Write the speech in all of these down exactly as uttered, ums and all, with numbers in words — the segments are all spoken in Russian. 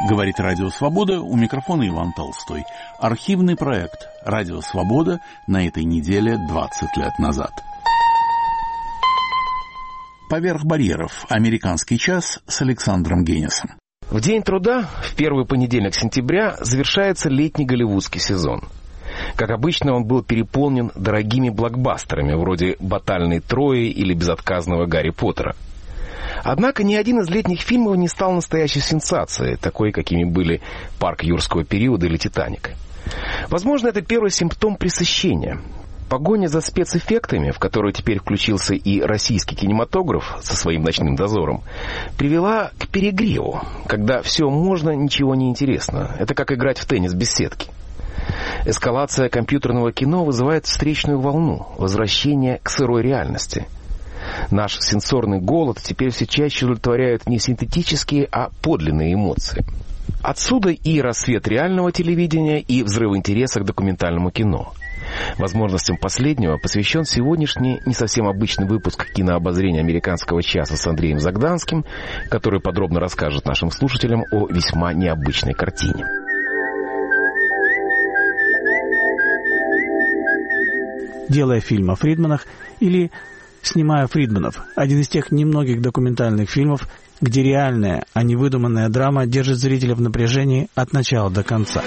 Говорит Радио Свобода, у микрофона Иван Толстой. Архивный проект Радио Свобода на этой неделе двадцать лет назад. Поверх барьеров. Американский час с Александром Генисом. В День труда, в первый понедельник сентября, завершается летний голливудский сезон. Как обычно, он был переполнен дорогими блокбастерами, вроде «Батальной Трои» или «Безотказного Гарри Поттера». Однако ни один из летних фильмов не стал настоящей сенсацией, такой, какими были «Парк юрского периода» или «Титаник». Возможно, это первый симптом пресыщения. Погоня за спецэффектами, в которую теперь включился и российский кинематограф со своим «Ночным дозором», привела к перегреву, когда все можно, ничего не интересно. Это как играть в теннис без сетки. Эскалация компьютерного кино вызывает встречную волну, возвращение к сырой реальности. Наш сенсорный голод теперь все чаще удовлетворяют не синтетические, а подлинные эмоции. Отсюда и рассвет реального телевидения, и взрыв интереса к документальному кино. Возможностям последнего посвящен сегодняшний не совсем обычный выпуск кинообозрения «Американского часа» с Андреем Загданским, который подробно расскажет нашим слушателям о весьма необычной картине. «Делая фильм о Фридманах» или «Снимая Фридманов» — один из тех немногих документальных фильмов, где реальная, а не выдуманная драма держит зрителя в напряжении от начала до конца.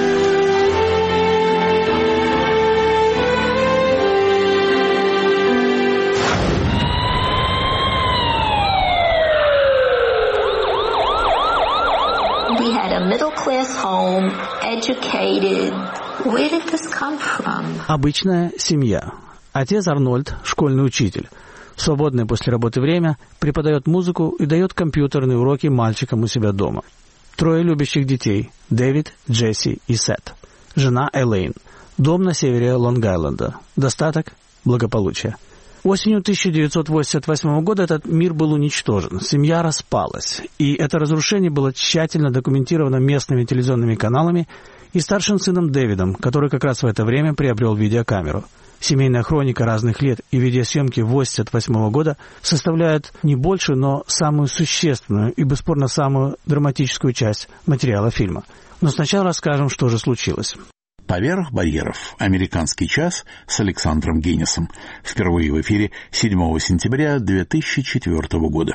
We had a middle-class home, educated. Where did this come from? Обычная семья. Отец Арнольд – школьный учитель. В свободное после работы время преподает музыку и дает компьютерные уроки мальчикам у себя дома. Трое любящих детей – Дэвид, Джесси и Сет. Жена Элейн. Дом на севере Лонг-Айленда. Достаток – благополучие. Осенью тысяча девятьсот восемьдесят восьмого года этот мир был уничтожен. Семья распалась. И это разрушение было тщательно документировано местными телевизионными каналами и старшим сыном Дэвидом, который как раз в это время приобрел видеокамеру. Семейная хроника разных лет и видеосъемки восемьдесят восьмого года составляют не больше, но самую существенную и, бесспорно, самую драматическую часть материала фильма. Но сначала расскажем, что же случилось. «Поверх барьеров. Американский час» с Александром Генисом. Впервые в эфире седьмого сентября две тысячи четвёртого года.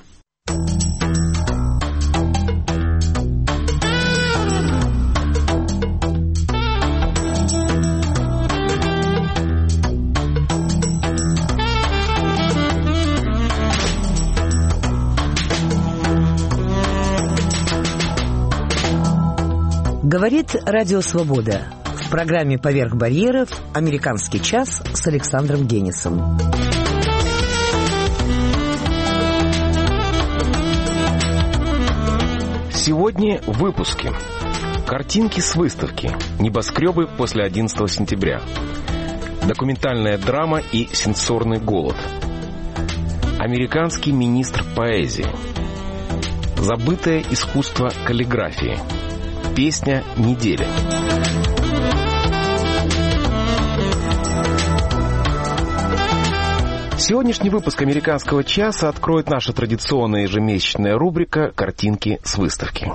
Говорит Радио Свобода. В программе «Поверх барьеров» «Американский час» с Александром Генисом. Сегодня в выпуске. Картинки с выставки. Небоскребы после одиннадцатого сентября. Документальная драма и сенсорный голод. Американский министр поэзии. Забытое искусство каллиграфии. Песня недели. Сегодняшний выпуск «Американского часа» откроет наша традиционная ежемесячная рубрика «Картинки с выставки».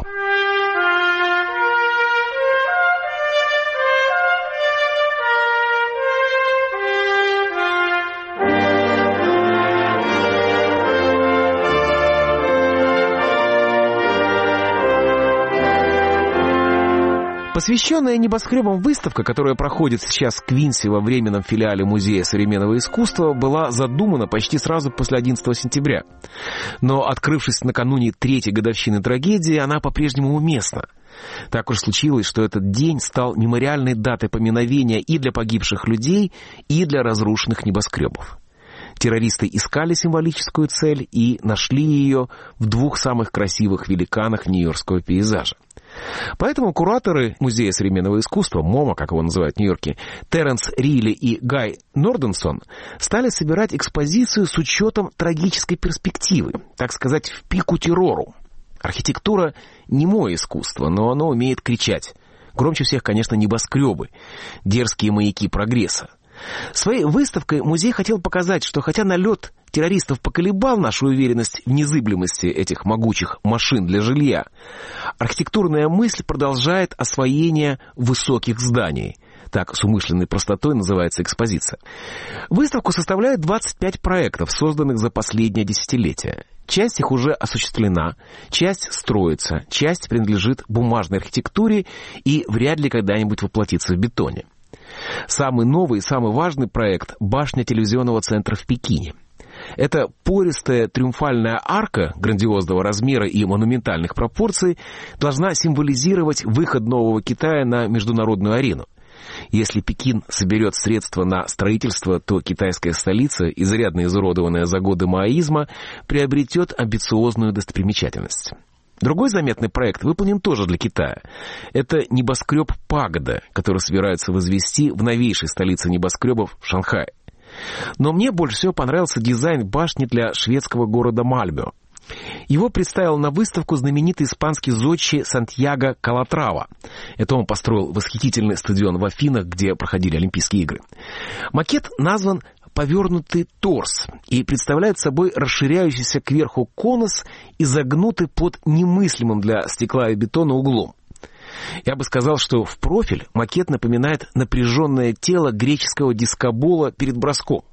Посвященная небоскребам выставка, которая проходит сейчас в Квинсе во временном филиале Музея современного искусства, была задумана почти сразу после одиннадцатого сентября. Но, открывшись накануне третьей годовщины трагедии, она по-прежнему уместна. Так уж случилось, что этот день стал мемориальной датой поминовения и для погибших людей, и для разрушенных небоскребов. Террористы искали символическую цель и нашли ее в двух самых красивых великанах нью-йоркского пейзажа. Поэтому кураторы Музея современного искусства, МоМА, как его называют в Нью-Йорке, Терренс Рилли и Гай Норденсон, стали собирать экспозицию с учетом трагической перспективы, так сказать, в пику террору. Архитектура — немое искусство, но оно умеет кричать. Громче всех, конечно, небоскребы, дерзкие маяки прогресса. Своей выставкой музей хотел показать, что хотя налет террористов поколебал нашу уверенность в незыблемости этих могучих машин для жилья, архитектурная мысль продолжает освоение высоких зданий. Так с умышленной простотой называется экспозиция. Выставку составляют двадцать пять проектов, созданных за последнее десятилетие. Часть их уже осуществлена, часть строится, часть принадлежит бумажной архитектуре и вряд ли когда-нибудь воплотится в бетоне. Самый новый и самый важный проект – башня телевизионного центра в Пекине. Эта пористая триумфальная арка грандиозного размера и монументальных пропорций должна символизировать выход нового Китая на международную арену. Если Пекин соберет средства на строительство, то китайская столица, изрядно изуродованная за годы маоизма, приобретет амбициозную достопримечательность. Другой заметный проект выполнен тоже для Китая. Это небоскреб «Пагода», который собираются возвести в новейшей столице небоскребов Шанхае. Но мне больше всего понравился дизайн башни для шведского города Мальмё. Его представил на выставку знаменитый испанский зодчий Сантьяго Калатрава. Это он построил восхитительный стадион в Афинах, где проходили Олимпийские игры. Макет назван «Повернутый торс» и представляет собой расширяющийся кверху конус, изогнутый под немыслимым для стекла и бетона углом. Я бы сказал, что в профиль макет напоминает напряженное тело греческого дискобола перед броском.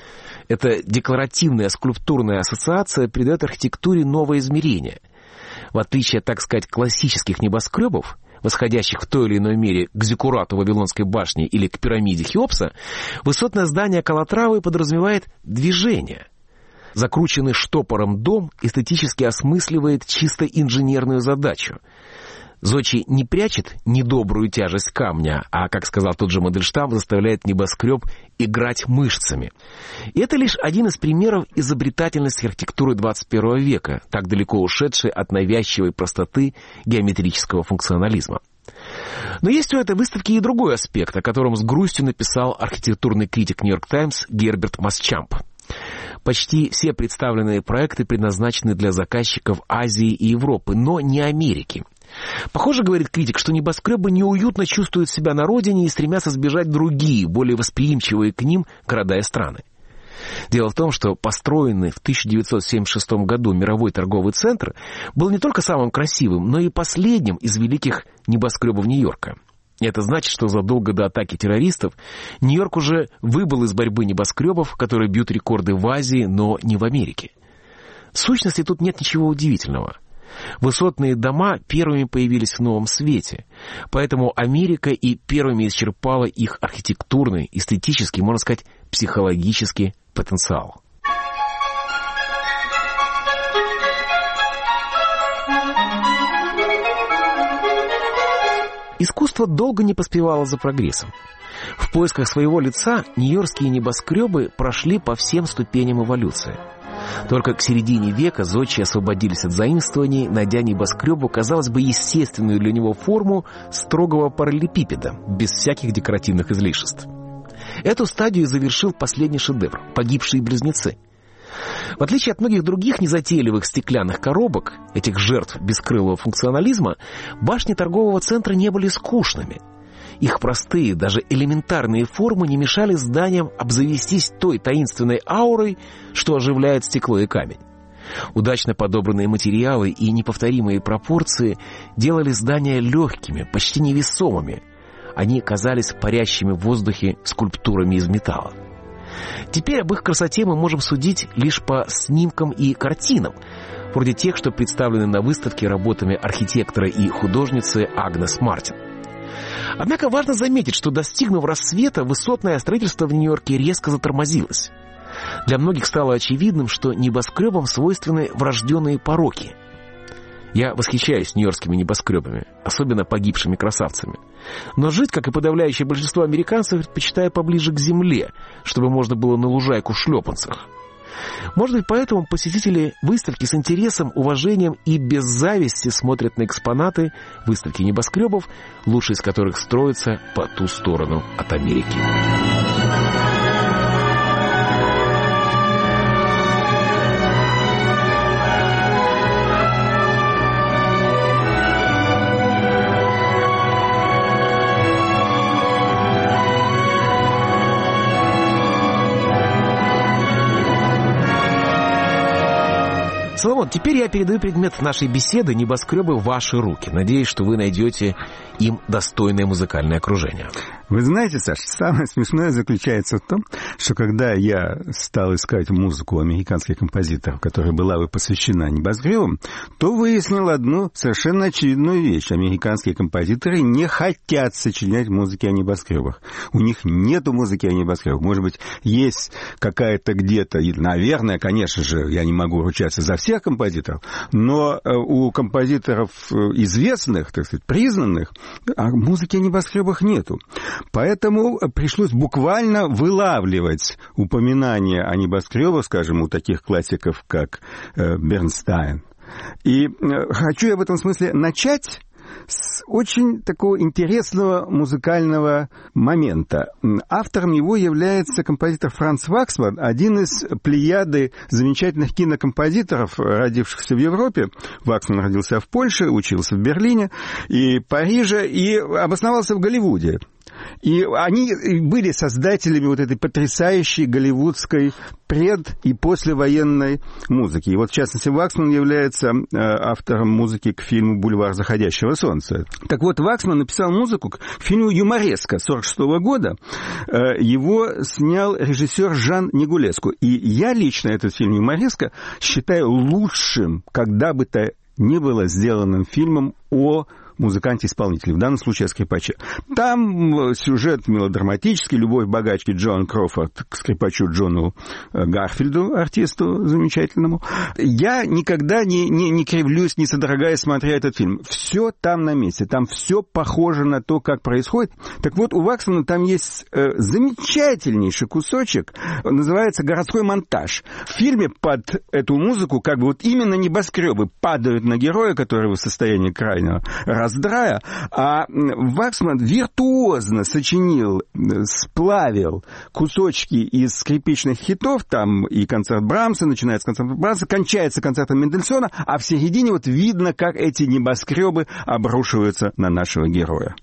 Эта декларативная скульптурная ассоциация придает архитектуре новое измерение. В отличие, так сказать, классических небоскребов, восходящих в той или иной мере к зиккурату Вавилонской башни или к пирамиде Хеопса, высотное здание Калатравы подразумевает движение. Закрученный штопором дом эстетически осмысливает чисто инженерную задачу. Зодчий не прячет недобрую тяжесть камня, а, как сказал тот же Мандельштам, заставляет небоскреб играть мышцами. И это лишь один из примеров изобретательности архитектуры двадцать первого века, так далеко ушедшей от навязчивой простоты геометрического функционализма. Но есть у этой выставки и другой аспект, о котором с грустью написал архитектурный критик «Нью-Йорк Таймс» Герберт Масчамп. Почти все представленные проекты предназначены для заказчиков Азии и Европы, но не Америки. Похоже, говорит критик, что небоскребы неуютно чувствуют себя на родине и стремятся сбежать другие, более восприимчивые к ним города и страны. Дело в том, что построенный в тысяча девятьсот семьдесят шестом году мировой торговый центр был не только самым красивым, но и последним из великих небоскребов Нью-Йорка. Это значит, что задолго до атаки террористов Нью-Йорк уже выбыл из борьбы небоскребов, которые бьют рекорды в Азии, но не в Америке. В сущности, тут нет ничего удивительного. Высотные дома первыми появились в новом свете, поэтому Америка и первыми исчерпала их архитектурный, эстетический, можно сказать, психологический потенциал. Искусство долго не поспевало за прогрессом. В поисках своего лица нью-йоркские небоскребы прошли по всем ступеням эволюции. Только к середине века зодчие освободились от заимствований, найдя небоскребу, казалось бы, естественную для него форму строгого параллелепипеда, без всяких декоративных излишеств. Эту стадию завершил последний шедевр — «Погибшие близнецы». В отличие от многих других незатейливых стеклянных коробок, этих жертв бескрылого функционализма, башни торгового центра не были скучными. Их простые, даже элементарные формы не мешали зданиям обзавестись той таинственной аурой, что оживляет стекло и камень. Удачно подобранные материалы и неповторимые пропорции делали здания легкими, почти невесомыми. Они казались парящими в воздухе скульптурами из металла. Теперь об их красоте мы можем судить лишь по снимкам и картинам, вроде тех, что представлены на выставке работами архитектора и художницы Агнес Мартин. Однако важно заметить, что, достигнув рассвета, высотное строительство в Нью-Йорке резко затормозилось. Для многих стало очевидным, что небоскребам свойственны врожденные пороки. Я восхищаюсь нью-йоркскими небоскребами, особенно погибшими красавцами. Но жить, как и подавляющее большинство американцев, предпочитаю поближе к земле, чтобы можно было на лужайку в шлепанцах. Может быть, поэтому посетители выставки с интересом, уважением и без зависти смотрят на экспонаты выставки небоскребов, лучшие из которых строятся по ту сторону от Америки. Соломон, теперь я передаю предмет нашей беседы «Небоскребы» в ваши руки. Надеюсь, что вы найдете им достойное музыкальное окружение. Вы знаете, Саш, самое смешное заключается в том, что когда я стал искать музыку американских композиторов, которая была бы посвящена небоскребам, то выяснил одну совершенно очевидную вещь. Американские композиторы не хотят сочинять музыки о небоскребах. У них нету музыки о небоскребах. Может быть, есть какая-то где-то, и, наверное, конечно же, я не могу ручаться за всех композиторов, но у композиторов известных, так сказать, признанных, музыки о небоскребах нету. Поэтому пришлось буквально вылавливать упоминания о небоскребах, скажем, у таких классиков, как э, Бернстайн. И э, хочу я в этом смысле начать с очень такого интересного музыкального момента. Автором его является композитор Франц Ваксман, один из плеяды замечательных кинокомпозиторов, родившихся в Европе. Ваксман родился в Польше, учился в Берлине и Париже и обосновался в Голливуде. И они были создателями вот этой потрясающей голливудской пред- и послевоенной музыки. И вот, в частности, Ваксман является э, автором музыки к фильму «Бульвар заходящего солнца». Так вот, Ваксман написал музыку к фильму «Юмореска» сорок шестого года. Э, его снял режиссер Жан Негулеску. И я лично этот фильм «Юмореска» считаю лучшим, когда бы то ни было сделанным фильмом о музыканте-исполнителе, в данном случае о скрипаче. Там сюжет мелодраматический, любовь богачки Джоан Кроуфорд к скрипачу Джону Гарфилду, артисту замечательному. Я никогда не, не, не кривлюсь, не содрогаясь, смотря этот фильм. Все там на месте, там все похоже на то, как происходит. Так вот, у Ваксмана там есть э, замечательнейший кусочек, называется «Городской монтаж». В фильме под эту музыку как бы вот именно небоскребы падают на героя, который в состоянии крайнего раздрая, а Ваксман виртуозно сочинил, сплавил кусочки из скрипичных хитов, там и концерт Брамса, начинается концерт Брамса, кончается концертом Мендельсона, а в середине вот видно, как эти небоскребы обрушиваются на нашего героя.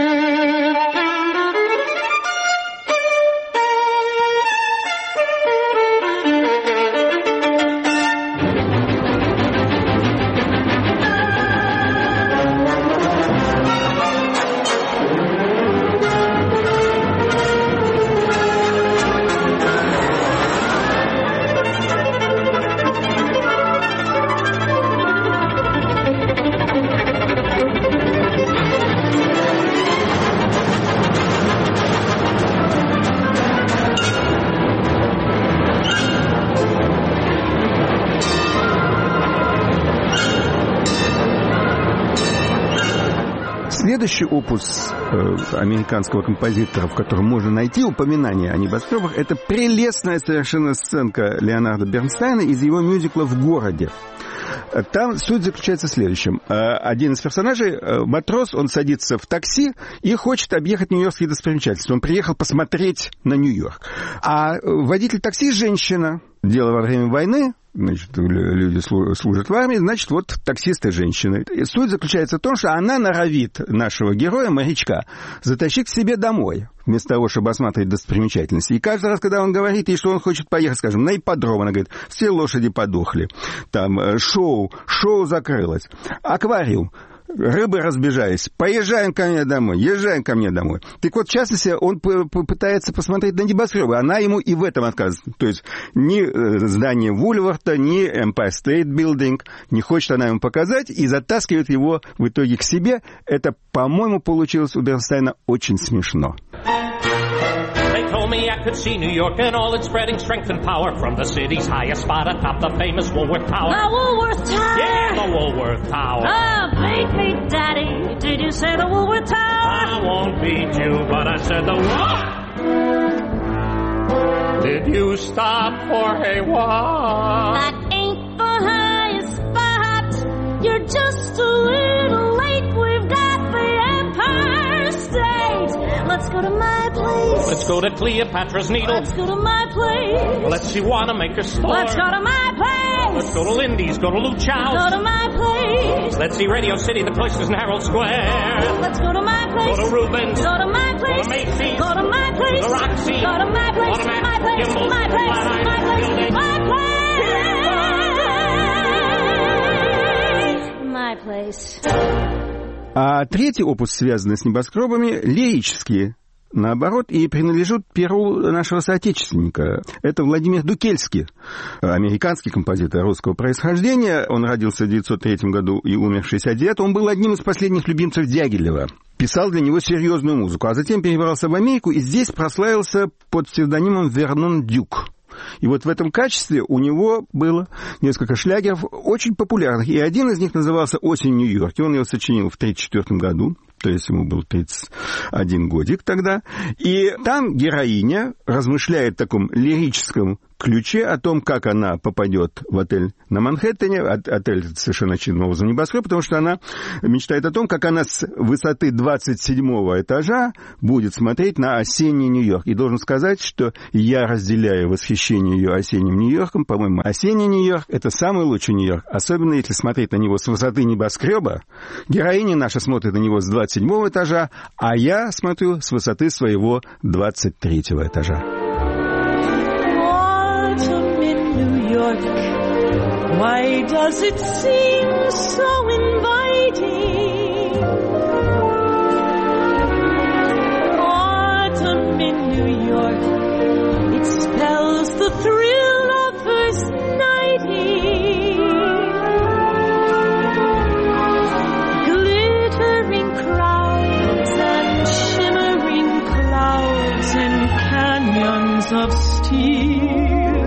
Следующий опус э, американского композитора, в котором можно найти упоминание о небоскребах, это прелестная совершенно сценка Леонарда Бернстайна из его мюзикла «В городе». Там суть заключается в следующем. Один из персонажей, матрос, он садится в такси и хочет объехать нью-йоркские достопримечательства. Он приехал посмотреть на Нью-Йорк. А водитель такси – женщина. Дело во время войны. Значит, люди служат в армии, значит, вот таксисты женщины. И суть заключается в том, что она норовит нашего героя, морячка, затащить к себе домой, вместо того, чтобы осматривать достопримечательности. И каждый раз, когда он говорит ей, что он хочет поехать, скажем, на ипподром, она говорит, все лошади подохли. Там шоу, шоу закрылось. Аквариум. Рыбы разбежались. Поезжаем ко мне домой. Езжаем ко мне домой. Так вот, в частности, он пытается посмотреть на небоскребы. Она ему и в этом отказывает. То есть ни здание Вульварта, ни Empire State Building не хочет она ему показать и затаскивает его в итоге к себе. Это, по-моему, получилось у Бернстайна очень смешно. Told me I could see New York and all its spreading strength and power from the city's highest spot atop the famous Woolworth Tower. The Woolworth Tower! Yeah, the Woolworth Tower. Oh, beat me, Daddy. Did you say the Woolworth Tower? I won't beat you, but I said the what? Did you stop for a what? That ain't the highest spot. You're just a little late. We've got the Empire State. Let's go to my place. Let's go to Cleopatra's Needle. Let's go to my place. Let's see Wanamaker's store. Let's go to my place. Let's go to Lindy's, go to Luchow's. Go to my place. Let's see Radio City, the Cloisters and Herald Square. Let's go to my place. Go to Rubens. Go to my place. Go to Macy's. Go to my place. The Roxy. Go to my place. Automatic. My place. Gimbel's. My place. Flatiron. My place. Gilding. My place. paradise. А третий опус, связанный с небоскребами, лирический, наоборот, и принадлежит перу нашего соотечественника. Это Владимир Дукельский, американский композитор русского происхождения. Он родился в девятьсот третьем году и умер в шестьдесят девятом. Он был одним из последних любимцев Дягилева. Писал для него серьезную музыку, а затем перебрался в Америку и здесь прославился под псевдонимом Вернон Дюк. И вот в этом качестве у него было несколько шлягеров очень популярных. И один из них назывался «Осень в Нью-Йорке». Он его сочинил в тридцать четвёртом году. То есть ему был тридцать один годик тогда. И там героиня размышляет в таком лирическом ключе о том, как она попадет в отель на Манхэттене. Отель совершенно очевидным образом небоскреб, потому что она мечтает о том, как она с высоты двадцать седьмого этажа будет смотреть на осенний Нью-Йорк. И должен сказать, что я разделяю восхищение ее осенним Нью-Йорком. По-моему, осенний Нью-Йорк — это самый лучший Нью-Йорк. Особенно если смотреть на него с высоты небоскреба. Героиня наша смотрит на него с двадцать седьмого этажа, а я смотрю с высоты своего двадцать третьего этажа. York, why does it seem so inviting? Autumn in New York, it spells the thrill of first nighting. Glittering crowds and shimmering clouds in canyons of steel.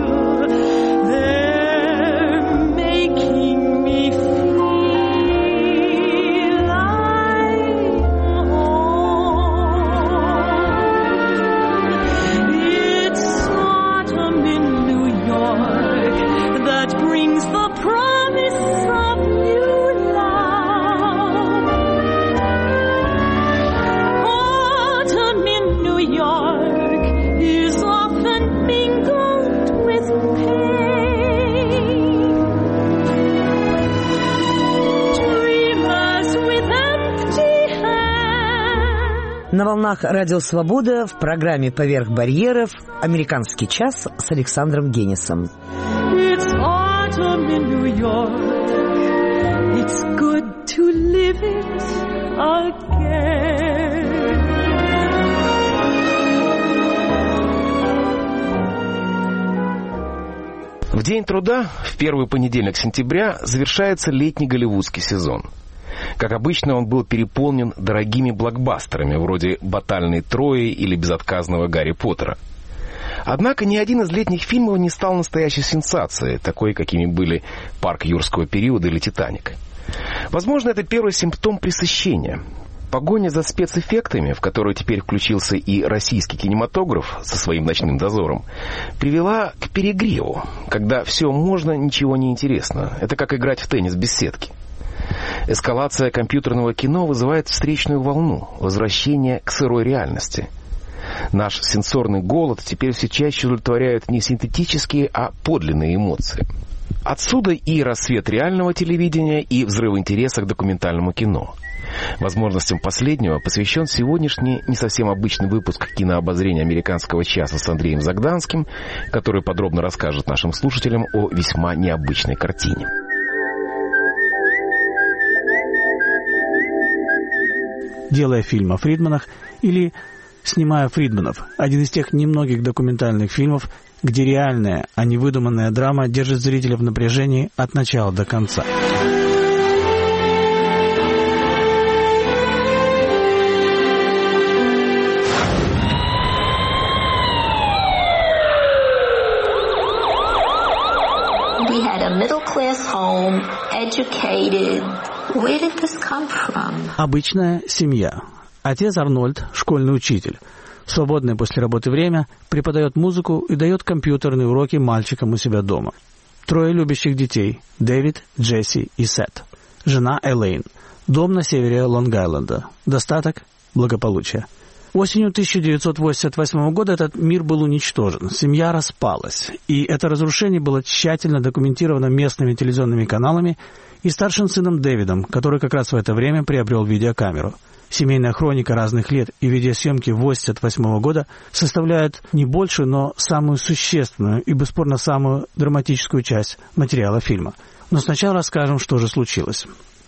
На волнах Радио Свобода в программе «Поверх барьеров» «Американский час» с Александром Генисом. It's autumn in New York. It's good to live it again. В День труда, в первый понедельник сентября, завершается летний голливудский сезон. Как обычно, он был переполнен дорогими блокбастерами, вроде «Батальной Трои» или «Безотказного Гарри Поттера». Однако ни один из летних фильмов не стал настоящей сенсацией, такой, какими были «Парк юрского периода» или «Титаник». Возможно, это первый симптом пресыщения. Погоня за спецэффектами, в которую теперь включился и российский кинематограф со своим «Ночным дозором», привела к перегреву, когда все можно, ничего не интересно. Это как играть в теннис без сетки. Эскалация компьютерного кино вызывает встречную волну, возвращение к сырой реальности. Наш сенсорный голод теперь все чаще удовлетворяют не синтетические, а подлинные эмоции. Отсюда и рассвет реального телевидения, и взрыв интереса к документальному кино. Возможностям последнего посвящен сегодняшний не совсем обычный выпуск кинообозрения «Американского часа» с Андреем Загданским, который подробно расскажет нашим слушателям о весьма необычной картине. «Делая фильм о Фридманах» или «Снимая Фридманов» — один из тех немногих документальных фильмов, где реальная, а не выдуманная драма держит зрителя в напряжении от начала до конца. We had a middle-class home, educated. Where did this come from? Обычная семья. Отец Арнольд – школьный учитель. В свободное после работы время преподает музыку и дает компьютерные уроки мальчикам у себя дома. Трое любящих детей – Дэвид, Джесси и Сет. Жена Элейн. Дом на севере Лонг-Айленда. Достаток – благополучие. Осенью тысяча девятьсот восемьдесят восьмого года этот мир был уничтожен. Семья распалась. И это разрушение было тщательно документировано местными телевизионными каналами и старшим сыном Дэвидом, который как раз в это время приобрел видеокамеру. Семейная хроника разных лет и видеосъемки восемьдесят восьмого года составляют не большую, но самую существенную и, бесспорно, самую драматическую часть материала фильма. Но сначала расскажем, что же случилось.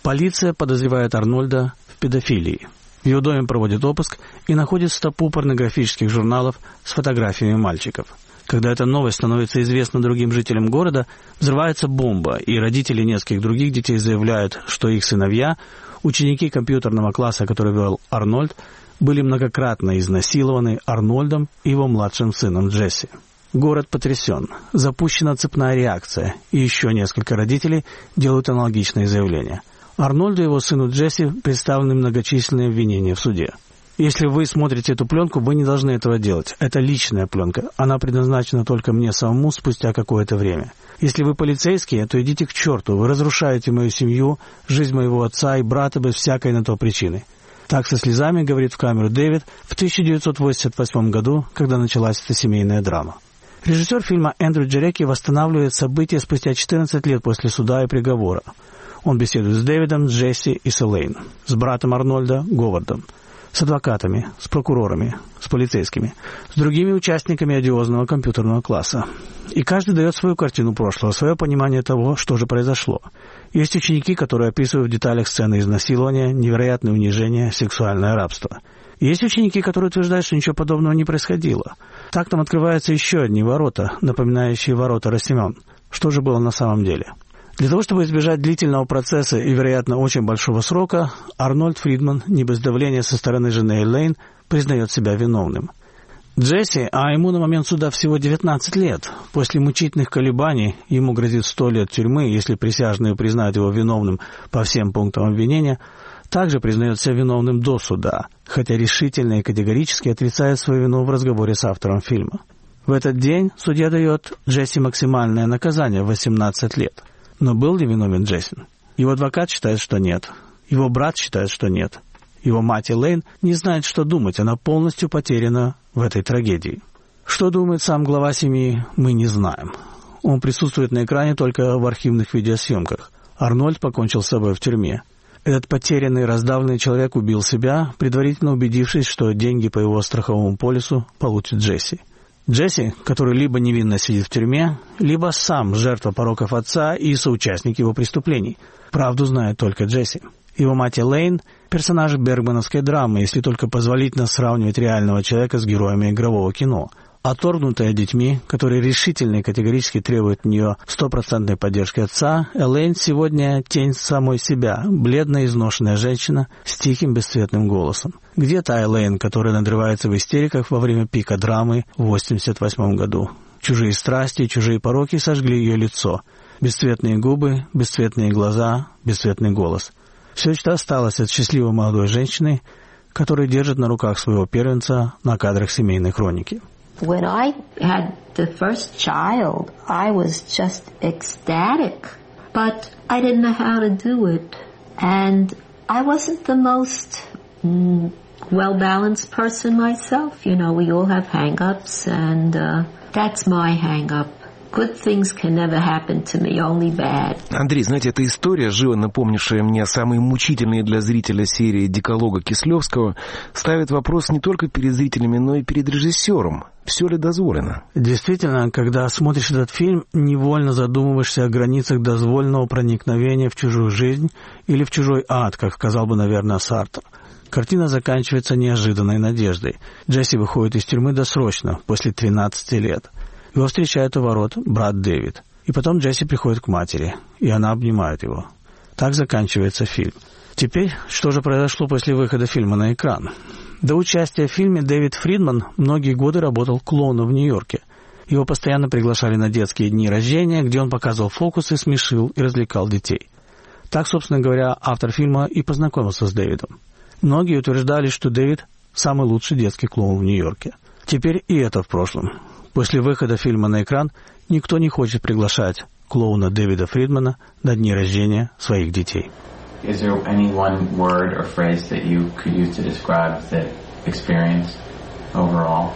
Полиция подозревает Арнольда в педофилии. В его доме проводят обыск и находят стопу порнографических журналов с фотографиями мальчиков. Когда эта новость становится известна другим жителям города, взрывается бомба, и родители нескольких других детей заявляют, что их сыновья, ученики компьютерного класса, который вел Арнольд, были многократно изнасилованы Арнольдом и его младшим сыном Джесси. Город потрясен, запущена цепная реакция, и еще несколько родителей делают аналогичные заявления. Арнольду и его сыну Джесси представлены многочисленные обвинения в суде. Если вы смотрите эту пленку, вы не должны этого делать. Это личная пленка. Она предназначена только мне самому спустя какое-то время. Если вы полицейские, то идите к черту. Вы разрушаете мою семью, жизнь моего отца и брата без всякой на то причины. Так со слезами говорит в камеру Дэвид в тысяча девятьсот восемьдесят восьмом году, когда началась эта семейная драма. Режиссер фильма Эндрю Джереки восстанавливает события спустя четырнадцать лет после суда и приговора. Он беседует с Дэвидом, с Джесси и с Элейн, с братом Арнольда, Говардом, с адвокатами, с прокурорами, с полицейскими, с другими участниками одиозного компьютерного класса. И каждый дает свою картину прошлого, свое понимание того, что же произошло. Есть ученики, которые описывают в деталях сцены изнасилования, невероятное унижение, сексуальное рабство. И есть ученики, которые утверждают, что ничего подобного не происходило. Так нам открываются еще одни ворота, напоминающие ворота Росимон. Что же было на самом деле? Для того, чтобы избежать длительного процесса и, вероятно, очень большого срока, Арнольд Фридман, не без давления со стороны жены Элейн, признает себя виновным. Джесси, а ему на момент суда всего девятнадцать лет. После мучительных колебаний ему грозит сто лет тюрьмы, если присяжные признают его виновным по всем пунктам обвинения, также признает себя виновным до суда, хотя решительно и категорически отрицает свою вину в разговоре с автором фильма. В этот день судья дает Джесси максимальное наказание – восемнадцать лет. Но был ли виновен Джесси? Его адвокат считает, что нет. Его брат считает, что нет. Его мать Элейн не знает, что думать. Она полностью потеряна в этой трагедии. Что думает сам глава семьи, мы не знаем. Он присутствует на экране только в архивных видеосъемках. Арнольд покончил с собой в тюрьме. Этот потерянный, раздавленный человек убил себя, предварительно убедившись, что деньги по его страховому полису получит Джесси. Джесси, который либо невинно сидит в тюрьме, либо сам жертва пороков отца и соучастник его преступлений. Правду знает только Джесси. Его мать Элейн – персонаж бергмановской драмы, если только позволительно сравнивать реального человека с героями игрового кино. Отторгнутая детьми, которые решительно и категорически требуют от нее стопроцентной поддержки отца, Элейн сегодня тень самой себя, бледная изношенная женщина с тихим бесцветным голосом. Где та Элейн, которая надрывается в истериках во время пика драмы в восемьдесят восьмом году? Чужие страсти и чужие пороки сожгли ее лицо. Бесцветные губы, бесцветные глаза, бесцветный голос. Все, что осталось от счастливой молодой женщины, которая держит на руках своего первенца на кадрах семейной хроники. When I had the first child, I was just ecstatic, but I didn't know how to do it. And I wasn't the most mm, well-balanced person myself. You know, we all have hang-ups, and uh, that's my hang-up. Good things can never happen to me, only bad. Андрей, знаете, эта история, живо напомнившая мне самые мучительные для зрителя серии «Декалога» Кислевского, ставит вопрос не только перед зрителями, но и перед режиссером. Все ли дозволено? Действительно, когда смотришь этот фильм, невольно задумываешься о границах дозволенного проникновения в чужую жизнь или в чужой ад, как сказал бы, наверное, Сартр. Картина заканчивается неожиданной надеждой. Джесси выходит из тюрьмы досрочно, после тринадцати лет. Его встречает у ворот брат Дэвид. И потом Джесси приходит к матери, и она обнимает его. Так заканчивается фильм. Теперь, что же произошло после выхода фильма на экран? До участия в фильме Дэвид Фридман многие годы работал клоуном в Нью-Йорке. Его постоянно приглашали на детские дни рождения, где он показывал фокусы, смешил и развлекал детей. Так, собственно говоря, автор фильма и познакомился с Дэвидом. Многие утверждали, что Дэвид – самый лучший детский клоун в Нью-Йорке. Теперь и это в прошлом. После выхода фильма на экран никто не хочет приглашать клоуна Дэвида Фридмана на дни рождения своих детей. Is there any one word or phrase that you could use to describe the experience overall?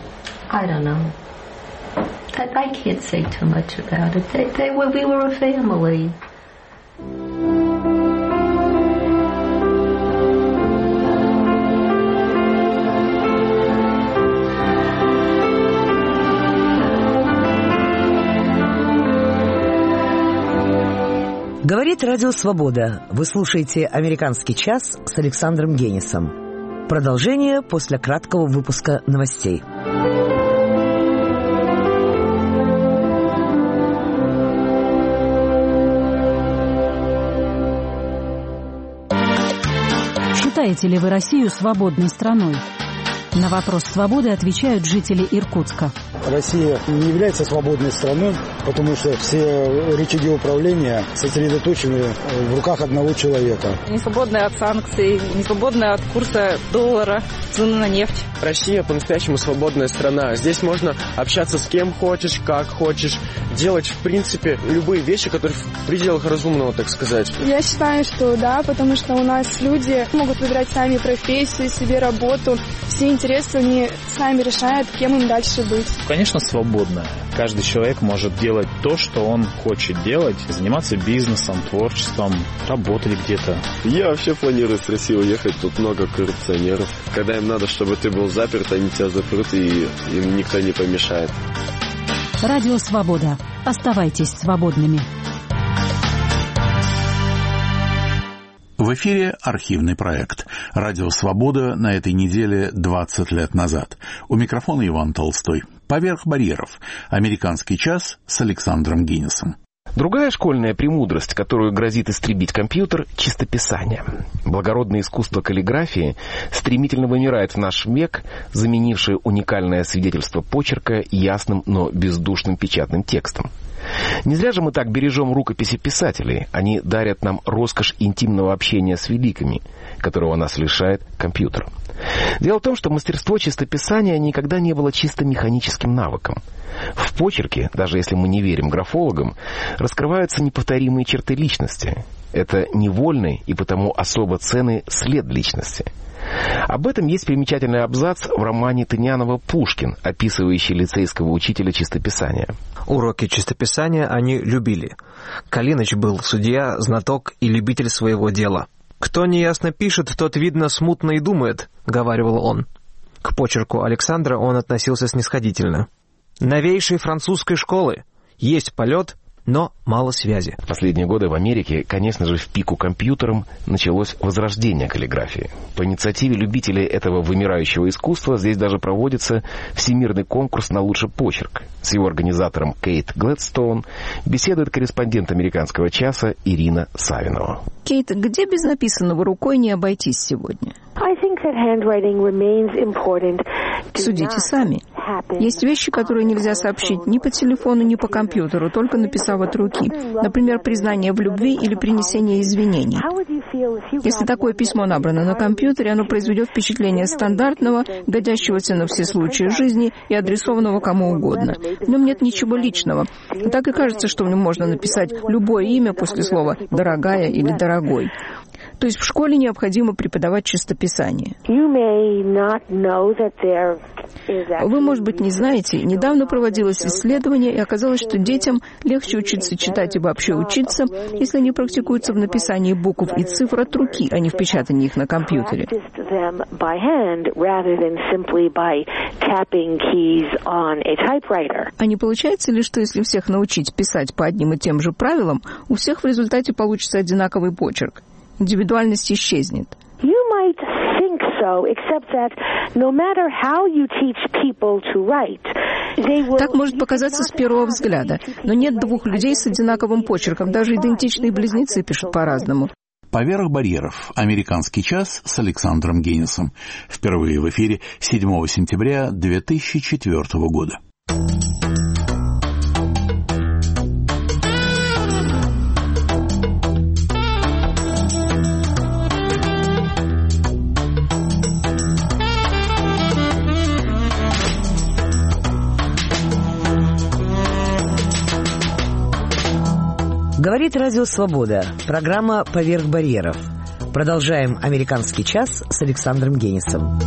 I don't know. I, I can't say too much about it. They, they were, we were a family. Говорит Говорит Радио Свобода. Вы слушаете «Американский час» с Александром Генисом. Продолжение после краткого выпуска новостей. Считаете ли вы Россию свободной страной? На вопрос «Свободы» отвечают жители Иркутска. Россия не является свободной страной, потому что все рычаги управления сосредоточены в руках одного человека. Не свободная от санкций, не свободная от курса доллара, цены на нефть. Россия по-настоящему свободная страна. Здесь можно общаться с кем хочешь, как хочешь, делать, в принципе, любые вещи, которые в пределах разумного, так сказать. Я считаю, что да, потому что у нас люди могут выбирать сами профессию, себе работу. Все интересы они сами решают, кем им дальше быть. Конечно, свободно. Каждый человек может делать то, что он хочет делать, заниматься бизнесом, творчеством, работать где-то. Я вообще планирую с России уехать, тут много коррупционеров. Когда им надо, чтобы ты был заперт, они тебя запрут, и им никто не помешает. Радио Свобода. Оставайтесь свободными. В эфире архивный проект «Радио Свобода» на этой неделе двадцать лет назад. У микрофона Иван Толстой. «Поверх барьеров». Американский час с Александром Генисом. Другая школьная премудрость, которую грозит истребить компьютер – чистописание. Благородное искусство каллиграфии стремительно вымирает в наш век, заменившее уникальное свидетельство почерка ясным, но бездушным печатным текстом. Не зря же мы так бережем рукописи писателей. Они дарят нам роскошь интимного общения с великими, которого нас лишает компьютер. Дело в том, что мастерство чистописания никогда не было чисто механическим навыком. В почерке, даже если мы не верим графологам, раскрываются неповторимые черты личности. Это невольный и потому особо ценный след личности. Об этом есть примечательный абзац в романе Тынянова «Пушкин», описывающий лицейского учителя чистописания. Уроки чистописания они любили. Калиныч был судья, знаток и любитель своего дела. «Кто неясно пишет, тот, видно, смутно и думает», — говаривал он. К почерку Александра он относился снисходительно. «Новейшей французской школы. Есть полет, но мало связи». В последние годы в Америке, конечно же, в пику компьютерам началось возрождение каллиграфии. По инициативе любителей этого вымирающего искусства здесь даже проводится всемирный конкурс на лучший почерк. С его организатором Кейт Глэдстоун беседует корреспондент «Американского часа» Ирина Савинова. Кейт, где без написанного рукой не обойтись сегодня? Судите сами. Есть вещи, которые нельзя сообщить ни по телефону, ни по компьютеру, только написав от руки. Например, признание в любви или принесение извинений. Если такое письмо набрано на компьютере, оно произведет впечатление стандартного, годящегося на все случаи жизни и адресованного кому угодно. В нем нет ничего личного. Так и кажется, что в нем можно написать любое имя после слова «дорогая» или «дорогой». То есть в школе необходимо преподавать чистописание. Вы, может быть, не знаете, недавно проводилось исследование, и оказалось, что детям легче учиться читать и вообще учиться, если они практикуются в написании букв и цифр от руки, а не в печатании их на компьютере. А не получается ли, что если всех научить писать по одним и тем же правилам, у всех в результате получится одинаковый почерк? Индивидуальность исчезнет. Так может показаться с первого взгляда, но нет двух людей с одинаковым почерком, даже идентичные близнецы пишут по-разному. «Поверх барьеров». Американский час с Александром Генисом. Впервые в эфире седьмого сентября две тысячи четвёртого года. Говорит Радио Свобода. Программа «Поверх барьеров». Продолжаем «Американский час» с Александром Генисом.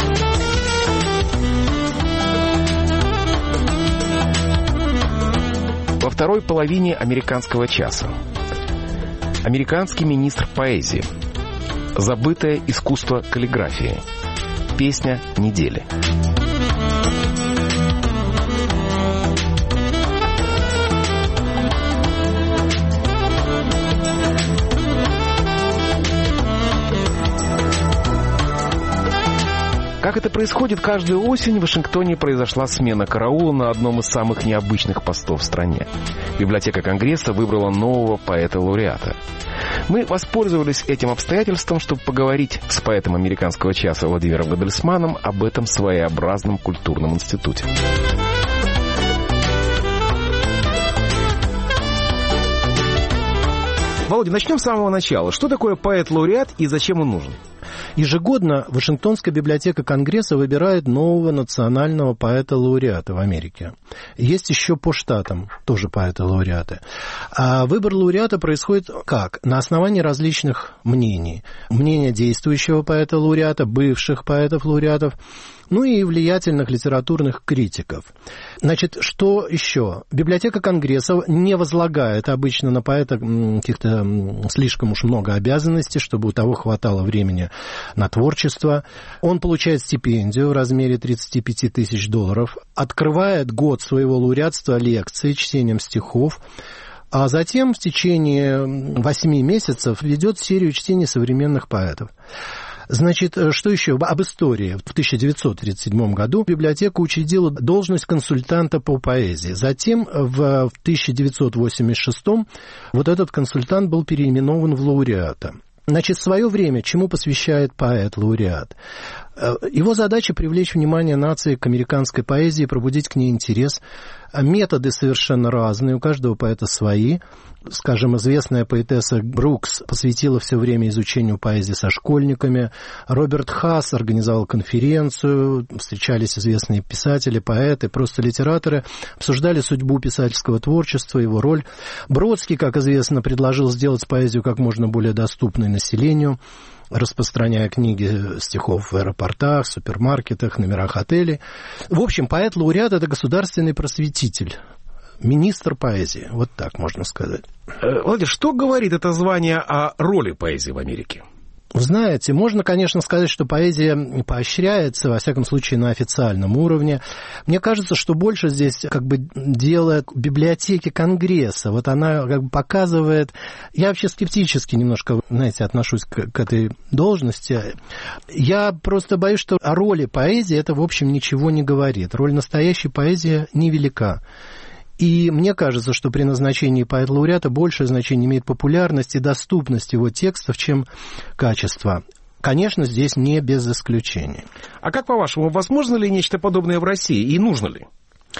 Во второй половине «Американского часа» американский министр поэзии. Забытое искусство каллиграфии. Песня недели. Как это происходит каждую осень, в Вашингтоне произошла смена караула на одном из самых необычных постов в стране. Библиотека Конгресса выбрала нового поэта-лауреата. Мы воспользовались этим обстоятельством, чтобы поговорить с поэтом американского часа Владимиром Гадельсманом об этом своеобразном культурном институте. Володя, начнем с самого начала. Что такое поэт-лауреат и зачем он нужен? Ежегодно Вашингтонская библиотека Конгресса выбирает нового национального поэта-лауреата в Америке. Есть еще по штатам тоже поэты-лауреаты. А выбор лауреата происходит как? На основании различных мнений. Мнения действующего поэта-лауреата, бывших поэтов-лауреатов, ну и влиятельных литературных критиков. Значит, что еще? Библиотека Конгресса не возлагает обычно на поэта каких-то слишком уж много обязанностей, чтобы у того хватало времени на творчество. Он получает стипендию в размере тридцать пять тысяч долларов, открывает год своего лауреатства лекцией, чтением стихов, а затем в течение восьми месяцев ведет серию чтений современных поэтов. Значит, что еще? Об истории. В тысяча девятьсот тридцать седьмом году библиотека учредила должность консультанта по поэзии. Затем в тысяча девятьсот восемьдесят шестом вот этот консультант был переименован в лауреата. Значит, свое время чему посвящает поэт-лауреат? Его задача — привлечь внимание нации к американской поэзии, пробудить к ней интерес. Методы совершенно разные, у каждого поэта свои. Скажем, известная поэтесса Брукс посвятила все время изучению поэзии со школьниками. Роберт Хасс организовал конференцию, встречались известные писатели, поэты, просто литераторы, обсуждали судьбу писательского творчества, его роль. Бродский, как известно, предложил сделать поэзию как можно более доступной населению, распространяя книги стихов в аэропортах, супермаркетах, номерах отелей. В общем, поэт-лауреат — это государственный просветитель, министр поэзии, вот так можно сказать. Владимир, что говорит это звание о роли поэзии в Америке? Знаете, можно, конечно, сказать, что поэзия поощряется, во всяком случае, на официальном уровне. Мне кажется, что больше здесь как бы дело библиотеки Конгресса. Вот она как бы показывает... Я вообще скептически немножко, знаете, отношусь к, к этой должности. Я просто боюсь, что о роли поэзии это, в общем, ничего не говорит. Роль настоящей поэзии невелика. И мне кажется, что при назначении поэта-лауреата большее значение имеет популярность и доступность его текстов, чем качество. Конечно, здесь не без исключений. А как, по-вашему, возможно ли нечто подобное в России и нужно ли?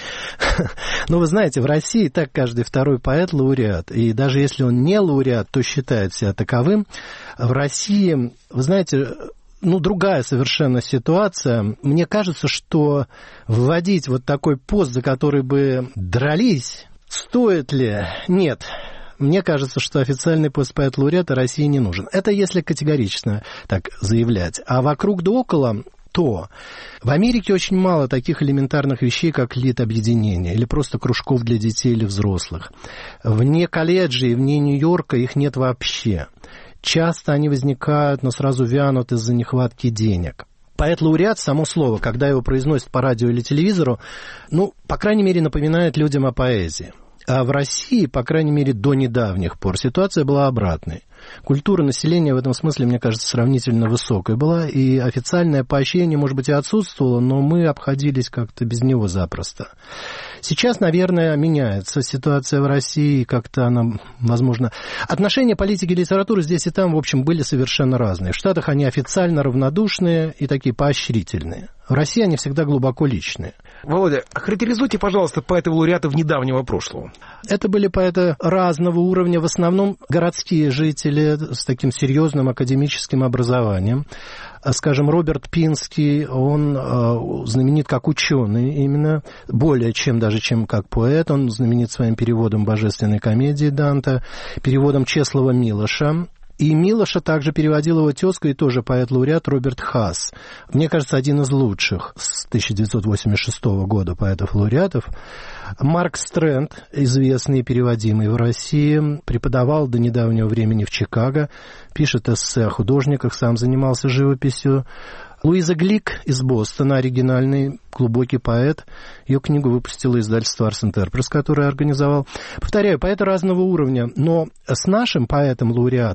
Ну, вы знаете, в России так каждый второй поэт-лауреат. И даже если он не лауреат, то считает себя таковым. В России, вы знаете... Ну, другая совершенно ситуация. Мне кажется, что вводить вот такой пост, за который бы дрались, стоит ли? Нет. Мне кажется, что официальный пост поэт-лауреата России не нужен. Это если категорично так заявлять. А вокруг да около... то в Америке очень мало таких элементарных вещей, как литобъединение или просто кружков для детей или взрослых. Вне колледжей, вне Нью-Йорка их нет вообще. Часто они возникают, но сразу вянут из-за нехватки денег. Поэт-лауреат, само слово, когда его произносят по радио или телевизору, ну, по крайней мере, напоминает людям о поэзии. А в России, по крайней мере, до недавних пор ситуация была обратной. Культура населения в этом смысле, мне кажется, сравнительно высокой была, и официальное поощрение, может быть, и отсутствовало, но мы обходились как-то без него запросто. Сейчас, наверное, меняется ситуация в России, как-то она, возможно... Отношения политики и литературы здесь и там, в общем, были совершенно разные. В Штатах они официально равнодушные и такие поощрительные. В России они всегда глубоко личные. Володя, охарактеризуйте, пожалуйста, поэтов-лауреатов недавнего прошлого. Это были поэты разного уровня, в основном городские жители с таким серьезным академическим образованием. Скажем, Роберт Пинский, он э, знаменит как ученый именно, более чем даже чем как поэт. Он знаменит своим переводом божественной комедии Данте, переводом Чеслова Милоша. И Милоша также переводил его тезка и тоже поэт-лауреат Роберт Хасс. Мне кажется, один из лучших с тысяча девятьсот восемьдесят шестого года поэтов-лауреатов. Марк Стрэнд, известный и переводимый в России, преподавал до недавнего времени в Чикаго, пишет эссе о художниках, сам занимался живописью. Луиза Глик из Бостона, оригинальный, глубокий поэт. Ее книгу выпустило издательство Ars Interpres, которое организовал. Повторяю, поэты разного уровня, но с нашим поэтом-лауреатом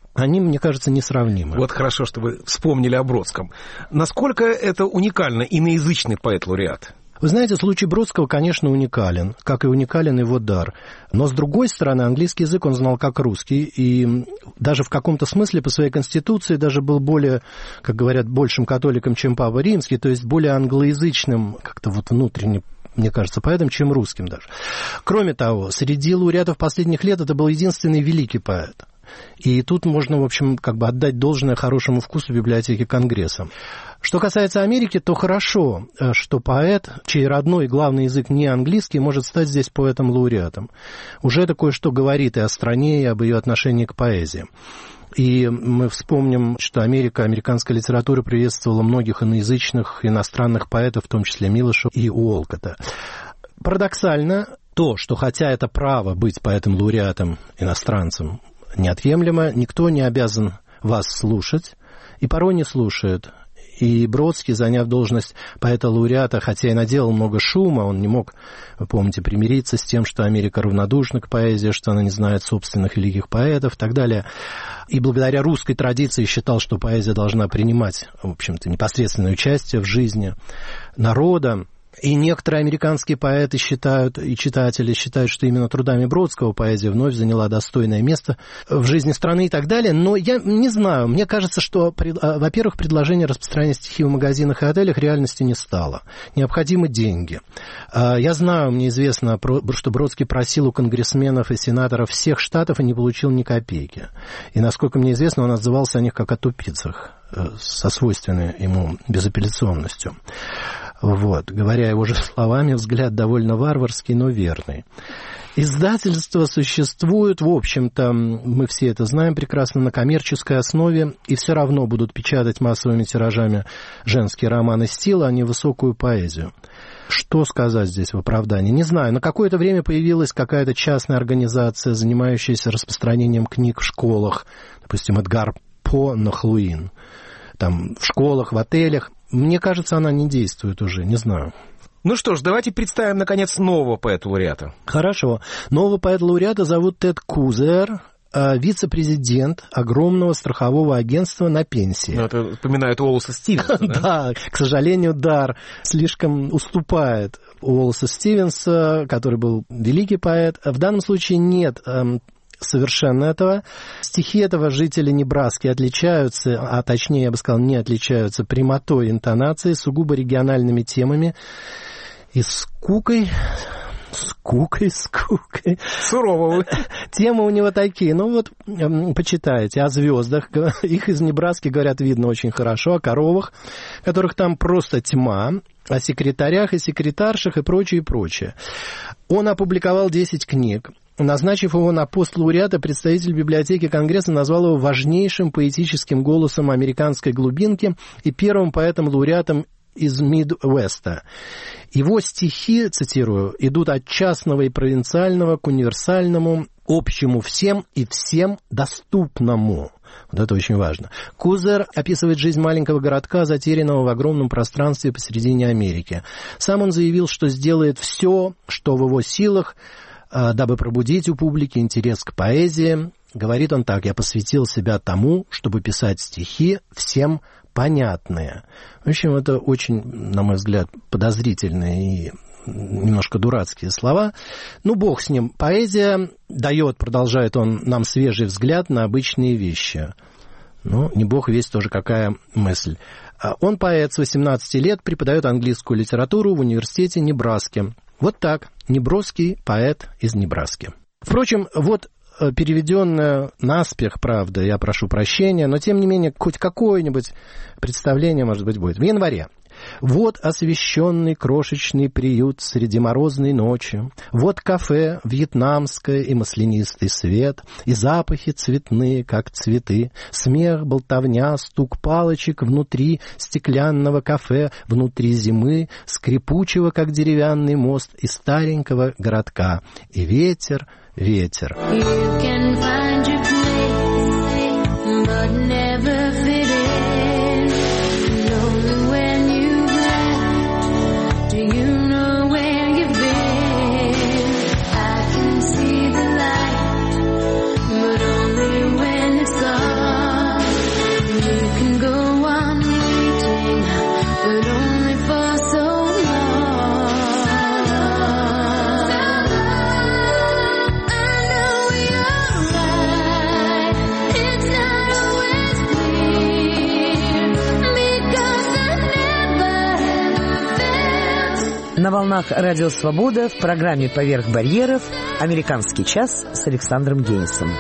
они, мне кажется, несравнимы. Вот хорошо, что вы вспомнили о Бродском. Насколько это уникально иноязычный поэт-лауреат? Вы знаете, случай Бродского, конечно, уникален, как и уникален его дар. Но, с другой стороны, английский язык он знал как русский, и даже в каком-то смысле по своей конституции даже был более, как говорят, большим католиком, чем Папа Римский, то есть более англоязычным, как-то вот внутренне, мне кажется, поэтом, чем русским даже. Кроме того, среди лауреатов последних лет это был единственный великий поэт. И тут можно, в общем, как бы отдать должное хорошему вкусу библиотеки Конгресса. Что касается Америки, то хорошо, что поэт, чей родной и главный язык не английский, может стать здесь поэтом-лауреатом. Уже это кое-что говорит и о стране, и об ее отношении к поэзии. И мы вспомним, что Америка, американская литература приветствовала многих иноязычных иностранных поэтов, в том числе Милоша и Уолкотта. Парадоксально то, что хотя это право быть поэтом-лауреатом, иностранцем, неотъемлемо, никто не обязан вас слушать, и порой не слушает. И Бродский, заняв должность поэта-лауреата, хотя и наделал много шума, он не мог, вы помните, примириться с тем, что Америка равнодушна к поэзии, что она не знает собственных великих поэтов и так далее. И благодаря русской традиции считал, что поэзия должна принимать, в общем-то, непосредственное участие в жизни народа. И некоторые американские поэты считают, и читатели считают, что именно трудами Бродского поэзия вновь заняла достойное место в жизни страны и так далее. Но я не знаю, мне кажется, что, во-первых, предложение распространять стихи в магазинах и отелях реальности не стало. Необходимы деньги. Я знаю, мне известно, что Бродский просил у конгрессменов и сенаторов всех штатов и не получил ни копейки. И, насколько мне известно, он отзывался о них как о тупицах, со свойственной ему безапелляционностью. Вот, говоря его же словами, взгляд довольно варварский, но верный. Издательства существуют, в общем-то, мы все это знаем прекрасно, на коммерческой основе, и все равно будут печатать массовыми тиражами женские романы стиля, а не высокую поэзию. Что сказать здесь в оправдании? Не знаю. На какое-то время появилась какая-то частная организация, занимающаяся распространением книг в школах. Допустим, Эдгар По Нахлуин. Там в школах, в отелях. Мне кажется, она не действует уже, не знаю. Ну что ж, давайте представим, наконец, нового поэта-лауреата. Хорошо. Нового поэта-лауреата зовут Тед Кузер, вице-президент огромного страхового агентства на пенсии. Ну, это напоминает Уоллеса Стивенса, да? Да, к сожалению, дар слишком уступает Уоллеса Стивенса, который был великий поэт. В данном случае нет совершенно этого. Стихи этого жители Небраски отличаются, а точнее, я бы сказал, не отличаются прямотой интонацией, сугубо региональными темами и скукой... Скукой, скукой. Сурово. Темы у него такие. Ну вот, почитайте о звездах. Их из Небраски, говорят, видно очень хорошо. О коровах, которых там просто тьма. О секретарях и секретаршах и прочее, и прочее. Он опубликовал десять книг. Назначив его на пост лауреата, представитель библиотеки Конгресса назвал его важнейшим поэтическим голосом американской глубинки и первым поэтом-лауреатом из Мидвеста. Его стихи, цитирую, идут от частного и провинциального к универсальному, общему всем и всем доступному. Вот это очень важно. Кузер описывает жизнь маленького городка, затерянного в огромном пространстве посередине Америки. Сам он заявил, что сделает все, что в его силах, дабы пробудить у публики интерес к поэзии. Говорит он так: «Я посвятил себя тому, чтобы писать стихи всем понятные». В общем, это очень, на мой взгляд, подозрительные и немножко дурацкие слова. Ну, бог с ним. Поэзия дает, продолжает он, нам свежий взгляд на обычные вещи. Ну, не бог весть тоже какая мысль. Он поэт, с восемнадцати лет преподает английскую литературу в университете Небраски. Вот так. Неброский поэт из Небраски. Впрочем, вот переведенное наспех, правда, я прошу прощения, но, тем не менее, хоть какое-нибудь представление, может быть, будет. В январе. Вот освещенный крошечный приют среди морозной ночи, вот кафе вьетнамское и маслянистый свет, и запахи цветные, как цветы, смех, болтовня, стук палочек внутри стеклянного кафе, внутри зимы, скрипучего, как деревянный мост, и старенького городка, и ветер, ветер. But only when it's gone. На волнах Радио Свобода в программе «Поверх барьеров» «Американский час» с Александром Генисом.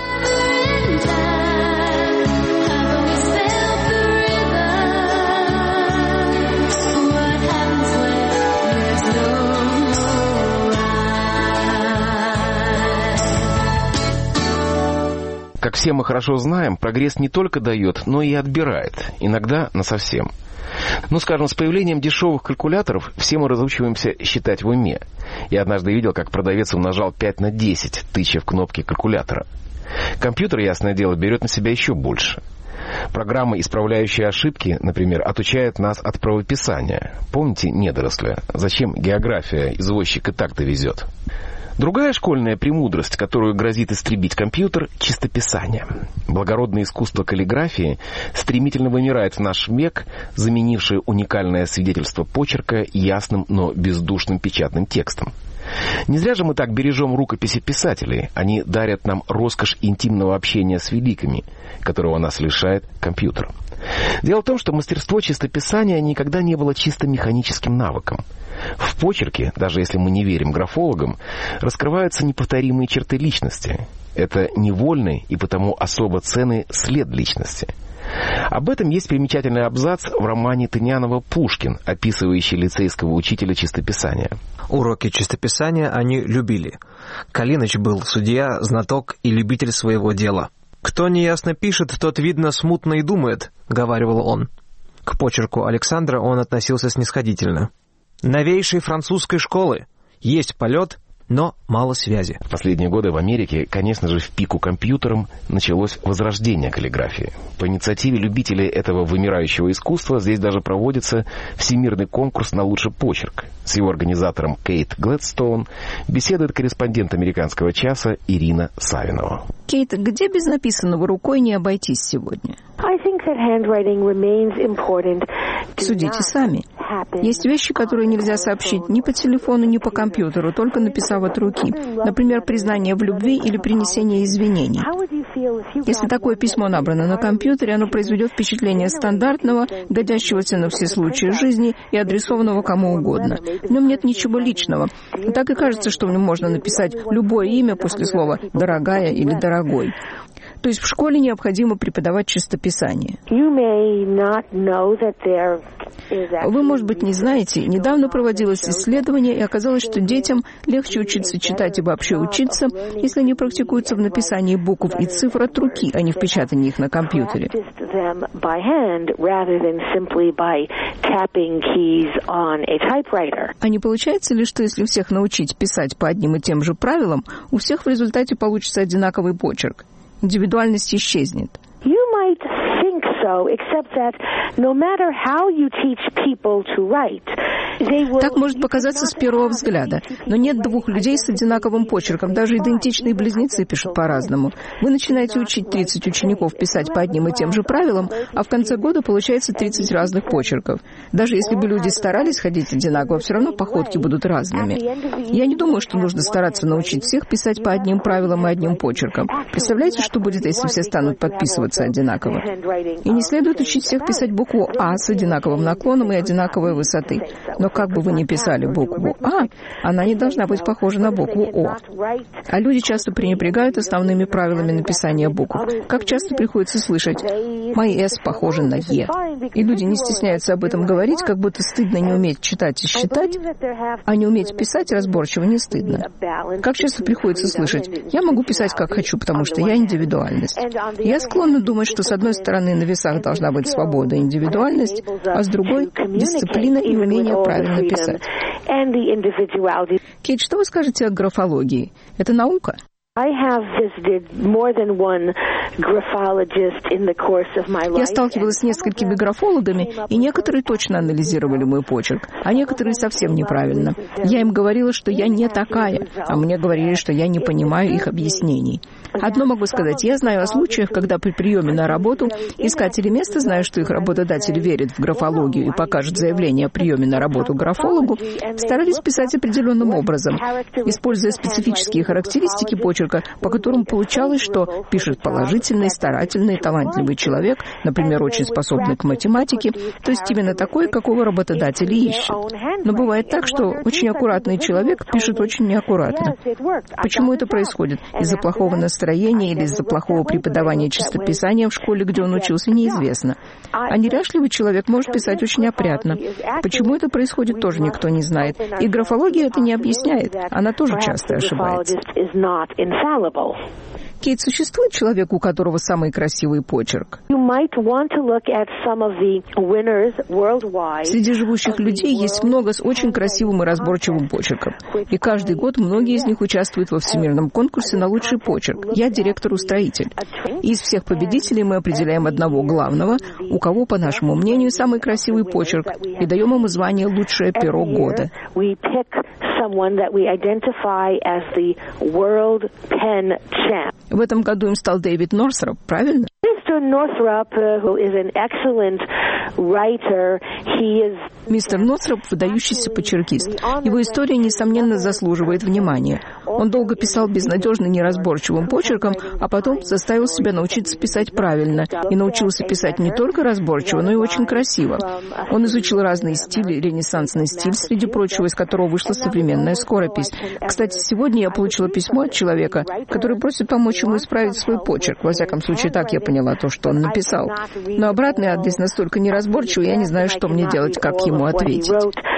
Как все мы хорошо знаем, прогресс не только дает, но и отбирает, иногда насовсем. Ну, скажем, с появлением дешевых калькуляторов все мы разучиваемся считать в уме. Я однажды видел, как продавец умножал пять на десять, тыча в кнопки калькулятора. Компьютер, ясное дело, берет на себя еще больше. Программы, исправляющие ошибки, например, отучают нас от правописания. Помните недоросля? Зачем география? Извозчик и так довезет. Другая школьная премудрость, которую грозит истребить компьютер – чистописание. Благородное искусство каллиграфии стремительно вымирает в наш век, заменившее уникальное свидетельство почерка ясным, но бездушным печатным текстом. Не зря же мы так бережем рукописи писателей. Они дарят нам роскошь интимного общения с великими, которого нас лишает компьютер. Дело в том, что мастерство чистописания никогда не было чисто механическим навыком. В почерке, даже если мы не верим графологам, раскрываются неповторимые черты личности. Это невольный и потому особо ценный след личности. Об этом есть примечательный абзац в романе Тынянова «Пушкин», описывающий лицейского учителя чистописания. Уроки чистописания они любили. Калиныч был судья, знаток и любитель своего дела. «Кто неясно пишет, тот, видно, смутно и думает», — говаривал он. К почерку Александра он относился снисходительно. «Новейшей французской школы. Есть полет, но мало связи». В последние годы в Америке, конечно же, в пику компьютерам началось возрождение каллиграфии. По инициативе любителей этого вымирающего искусства здесь даже проводится всемирный конкурс на лучший почерк. С его организатором Кейт Глэдстоун беседует корреспондент «Американского часа» Ирина Савинова. Кейт, где без написанного рукой не обойтись сегодня? Судите сами. Есть вещи, которые нельзя сообщить ни по телефону, ни по компьютеру, только написав от руки. Например, признание в любви или принесение извинений. Если такое письмо набрано на компьютере, оно произведет впечатление стандартного, годящегося на все случаи жизни и адресованного кому угодно. В нем нет ничего личного. Так и кажется, что в нем можно написать любое имя после слова «дорогая» или «дорогой». То есть в школе необходимо преподавать чистописание. Вы, может быть, не знаете, недавно проводилось исследование, и оказалось, что детям легче учиться читать и вообще учиться, если они практикуются в написании букв и цифр от руки, а не в печатании их на компьютере. А не получается ли, что если всех научить писать по одним и тем же правилам, у всех в результате получится одинаковый почерк? Индивидуальность исчезнет. Так может показаться с первого взгляда. Но нет двух людей с одинаковым почерком. Даже идентичные близнецы пишут по-разному. Вы начинаете учить тридцать учеников писать по одним и тем же правилам, а в конце года получается тридцать разных почерков. Даже если бы люди старались ходить одинаково, все равно походки будут разными. Я не думаю, что нужно стараться научить всех писать по одним правилам и одним почерком. Представляете, что будет, если все станут подписываться одинаково? И не следует учить всех писать букву «А» с одинаковым наклоном и одинаковой высоты. Но как бы вы ни писали букву «А», она не должна быть похожа на букву «О». А люди часто пренебрегают основными правилами написания букв. Как часто приходится слышать «мои «С» похожи на «Е». И люди не стесняются об этом говорить, как будто стыдно не уметь читать и считать, а не уметь писать разборчиво не стыдно. Как часто приходится слышать «я могу писать как хочу, потому что я индивидуальность». Я склонна думать, что с одной стороны на весах должна быть свобода и индивидуальность, а с другой — дисциплина и умение правильно писать. Кейт, что вы скажете о графологии? Это наука? Я сталкивалась с несколькими графологами, и некоторые точно анализировали мой почерк, а некоторые совсем неправильно. Я им говорила, что я не такая, а мне говорили, что я не понимаю их объяснений. Одно могу сказать, я знаю о случаях, когда при приеме на работу искатели места, зная, что их работодатель верит в графологию и покажет заявление о приеме на работу графологу, старались писать определенным образом. Используя специфические характеристики почерка, почерка, по которому получалось, что пишет положительный, старательный, талантливый человек, например, очень способный к математике, то есть именно такой, какого работодатель ищет. Но бывает так, что очень аккуратный человек пишет очень неаккуратно. Почему это происходит? Из-за плохого настроения или из-за плохого преподавания чистописания в школе, где он учился, неизвестно. А неряшливый человек может писать очень опрятно. Почему это происходит, тоже никто не знает. И графология это не объясняет. Она тоже часто ошибается. Кейт, существует человек, у которого самый красивый почерк? Среди живущих людей есть много с очень красивым и разборчивым почерком. И каждый год многие из них участвуют во всемирном конкурсе на лучший почерк. Я директор-устроитель. Из всех победителей мы определяем одного главного, у кого, по нашему мнению, самый красивый почерк, и даем ему звание «Лучшее перо года». В этом году им стал Дэвид Норсроп, правильно? Мистер Норсроп – выдающийся почеркист. Его история, несомненно, заслуживает внимания. Он долго писал безнадежно неразборчивым почерком, а потом заставил себя научиться писать правильно. И научился писать не только разборчиво, но и очень красиво. Он изучил разные стили, ренессансный стиль, среди прочего, из которого вышла современная скоропись. Кстати, сегодня я получила письмо от человека, который просит помочь ему исправить свой почерк. Во всяком случае, так я поняла то, что он написал. Но обратный адрес настолько неразборчивый, я не знаю, что мне делать, как ему ответить.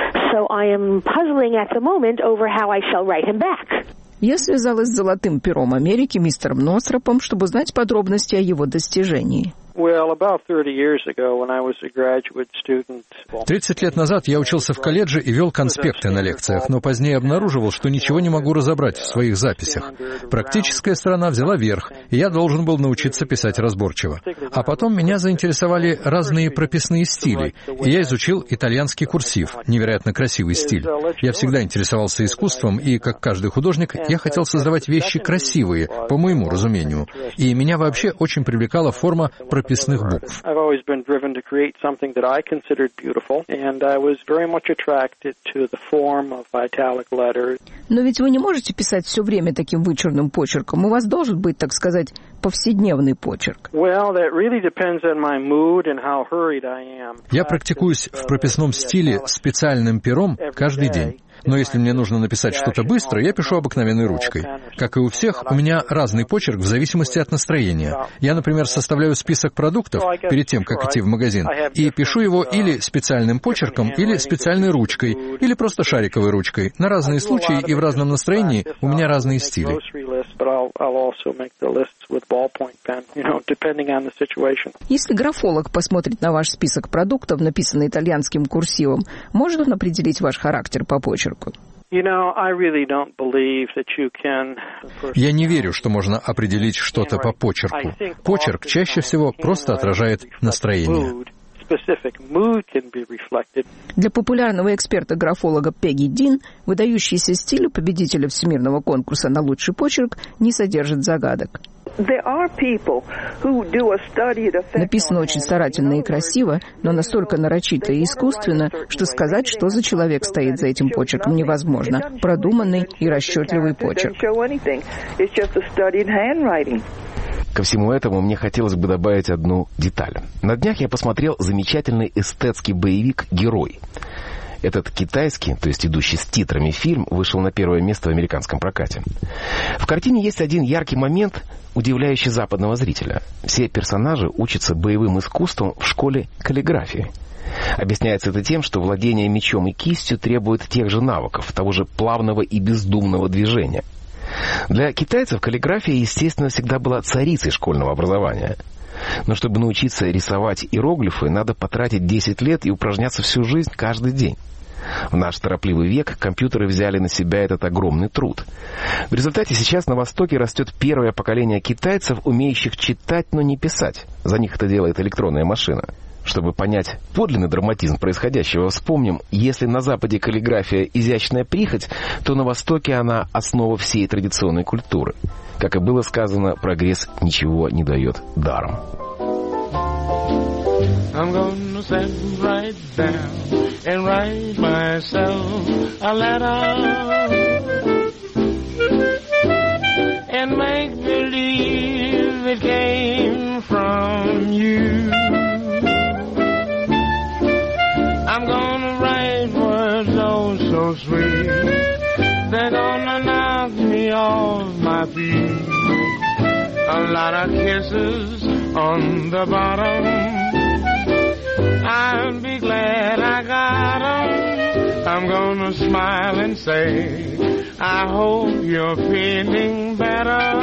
Я связалась с золотым пером Америки, мистером Норсропом, чтобы узнать подробности о его достижении. Тридцать лет назад я учился в колледже и вел конспекты на лекциях, но позднее обнаруживал, что ничего не могу разобрать в своих записях. Практическая сторона взяла верх, и я должен был научиться писать разборчиво. А потом меня заинтересовали разные прописные стили, и я изучил итальянский курсив, невероятно красивый стиль. Я всегда интересовался искусством, и, как каждый художник, я хотел создавать вещи красивые, по моему разумению. И меня вообще очень привлекала форма прописных прописных букв. Но ведь вы не можете писать все время таким вычурным почерком. У вас должен быть, так сказать, повседневный почерк. Я практикуюсь в прописном стиле специальным пером каждый день. Но если мне нужно написать что-то быстро, я пишу обыкновенной ручкой. Как и у всех, у меня разный почерк в зависимости от настроения. Я, например, составляю список продуктов перед тем, как идти в магазин, и пишу его или специальным почерком, или специальной ручкой, или просто шариковой ручкой. На разные случаи и в разном настроении у меня разные стили. Если графолог посмотрит на ваш список продуктов, написанный итальянским курсивом, может он определить ваш характер по почерку? Я не верю, что можно определить что-то по почерку. Почерк чаще всего просто отражает настроение. Для популярного эксперта-графолога Пегги Дин выдающийся стиль победителя всемирного конкурса на лучший почерк не содержит загадок. Написано очень старательно и красиво, но настолько нарочито и искусственно, что сказать, что за человек стоит за этим почерком, невозможно. Продуманный и расчетливый почерк. Ко всему этому мне хотелось бы добавить одну деталь. На днях я посмотрел замечательный эстетский боевик «Герой». Этот китайский, то есть идущий с титрами фильм, вышел на первое место в американском прокате. В картине есть один яркий момент, удивляющий западного зрителя. Все персонажи учатся боевым искусствам в школе каллиграфии. Объясняется это тем, что владение мечом и кистью требует тех же навыков, того же плавного и бездумного движения. Для китайцев каллиграфия, естественно, всегда была царицей школьного образования. Но чтобы научиться рисовать иероглифы, надо потратить десять лет и упражняться всю жизнь каждый день. В наш торопливый век компьютеры взяли на себя этот огромный труд. В результате сейчас на Востоке растет первое поколение китайцев, умеющих читать, но не писать. За них это делает электронная машина. Чтобы понять подлинный драматизм происходящего, вспомним, если на Западе каллиграфия изящная прихоть, то на Востоке она основа всей традиционной культуры. Как и было сказано, прогресс ничего не дает даром. I'm gonna sit right down and write myself a letter and feet. A lot of kisses on the bottom. I'll be glad I got 'em. I'm gonna smile and say, I hope you're feeling better.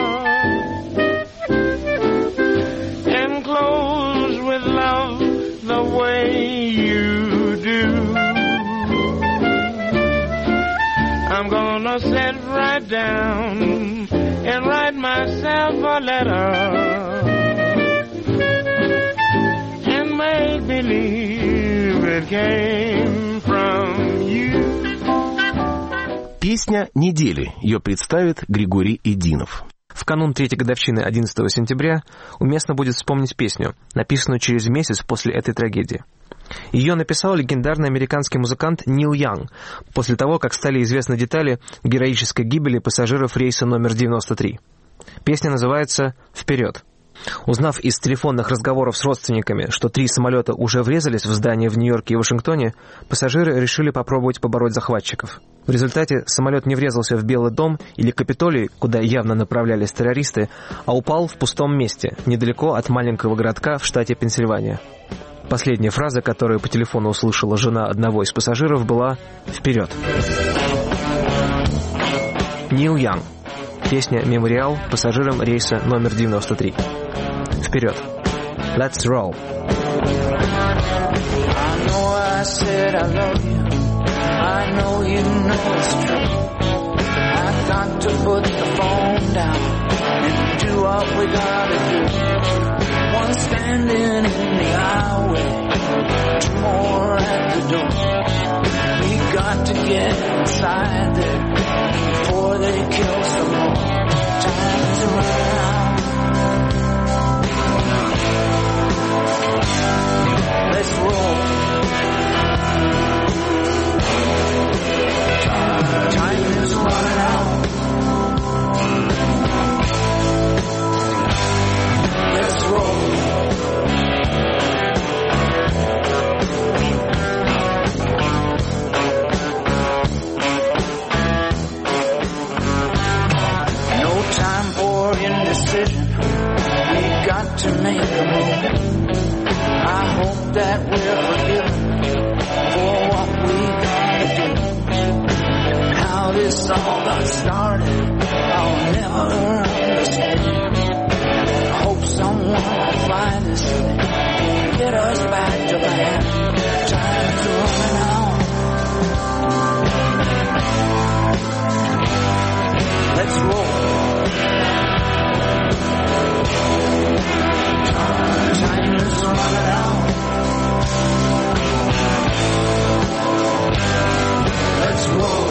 And close with love the way you do. I'm gonna sit right down and write myself a letter and make believe it came from you. Песня недели. Ее представит Григорий Идинов. В канун третьей годовщины одиннадцатого сентября уместно будет вспомнить песню, написанную через месяц после этой трагедии. Ее написал легендарный американский музыкант Нил Янг после того, как стали известны детали героической гибели пассажиров рейса номер девяносто три. Песня называется «Вперед». Узнав из телефонных разговоров с родственниками, что три самолета уже врезались в здания в Нью-Йорке и Вашингтоне, пассажиры решили попробовать побороть захватчиков. В результате самолет не врезался в Белый дом или Капитолий, куда явно направлялись террористы, а упал в пустом месте, недалеко от маленького городка в штате Пенсильвания. Последняя фраза, которую по телефону услышала жена одного из пассажиров, была «Вперед». Нил Янг. Песня «Мемориал» пассажирам рейса номер девяносто три. Вперед. Let's roll. I know I said I love you. I know you know it's true. I got to put the phone down and do what we gotta do. One standing in the highway, two more at the door. We got to get inside there before they kill some more. Time's running out. Let's roll. Time is running out. Let's roll. No time for indecision. We got to make a move. I hope that we're forgiven for what we gotta do. How this all got started, I'll never understand. I hope someone will find this thing and get us back to land. Time's running out. Let's roll. Time is running out. Let's roll.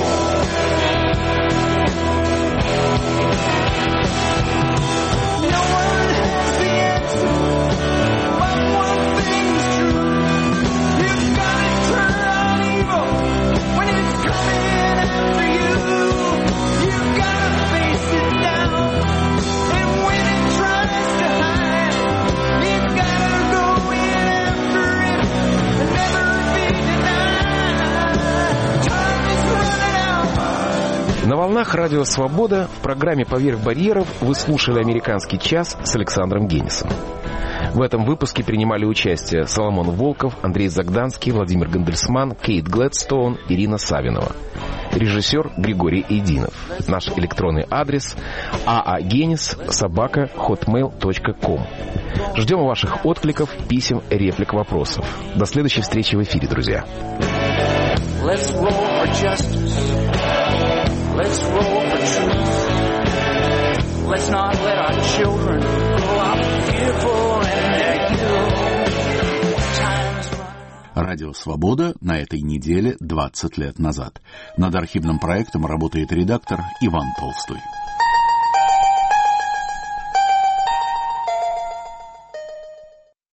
No one has the answer, but one thing's true. You've gotta turn on evil when it's coming after you. You've gotta face it down, and when it tries to hide, you've gotta go in after it and never be denied. Time is running out. На волнах радио «Свобода» в программе «Поверх барьеров» вы слушали «Американский час» с Александром Генисом. В этом выпуске принимали участие Соломон Волков, Андрей Загданский, Владимир Гандельсман, Кейт Глэдстоун, Ирина Савинова. Режиссер Григорий Идинов. Наш электронный адрес aagenis собака хотмейл точка ком. Ждем ваших откликов, писем, реплик, вопросов. До следующей встречи в эфире, друзья. Let's roll for justice. Let's roll for truth. Let's not let our children grow up fearful in their youth. Time is running. Радио «Свобода» на этой неделе двадцать лет назад. Над архивным проектом работает редактор Иван Толстой.